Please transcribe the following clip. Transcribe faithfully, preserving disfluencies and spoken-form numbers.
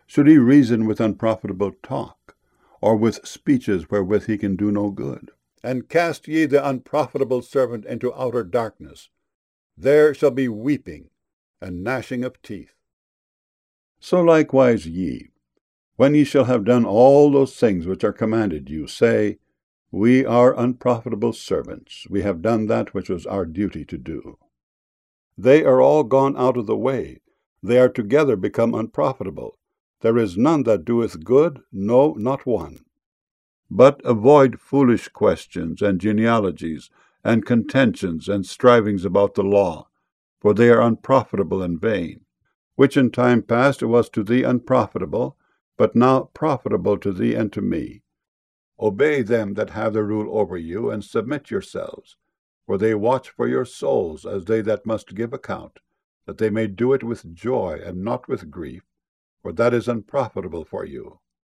Should he reason with unprofitable talk, or with speeches wherewith he can do no good? And cast ye the unprofitable servant into outer darkness. There shall be weeping and gnashing of teeth. So likewise ye, when ye shall have done all those things which are commanded you, say, We are unprofitable servants. We have done that which was our duty to do. They are all gone out of the way. They are together become unprofitable. There is none that doeth good, no, not one. But avoid foolish questions and genealogies, and contentions and strivings about the law, for they are unprofitable and vain, which in time past was to thee unprofitable, but now profitable to thee and to me. Obey them that have the rule over you, and submit yourselves, for they watch for your souls as they that must give account, that they may do it with joy and not with grief, for that is unprofitable for you.